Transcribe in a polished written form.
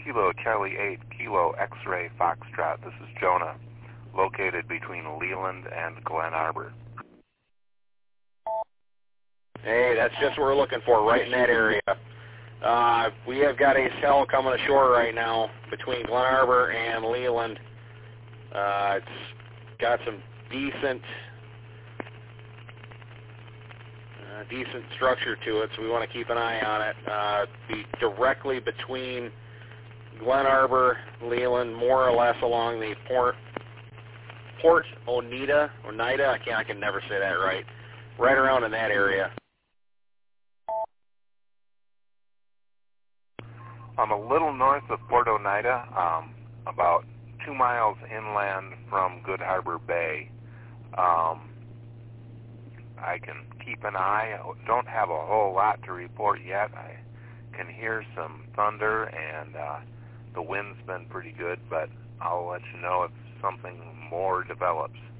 Kilo Charlie 8, Kilo X-Ray Foxtrot. This is Jonah, located between Leland and Glen Arbor. Hey, that's just what we're looking for, right in that area. We have got a cell coming ashore right now between Glen Arbor and Leland. It's got some decent structure to it, so we want to keep an eye on it. Be directly between Glen Arbor, Leland, more or less along the Port Oneida, I can never say that right around in that area. I'm a little north of Port Oneida, about 2 miles inland from Good Harbor Bay. I can keep an eye. I don't have a whole lot to report yet. I can hear some thunder, and the wind's been pretty good, but I'll let you know if something more develops.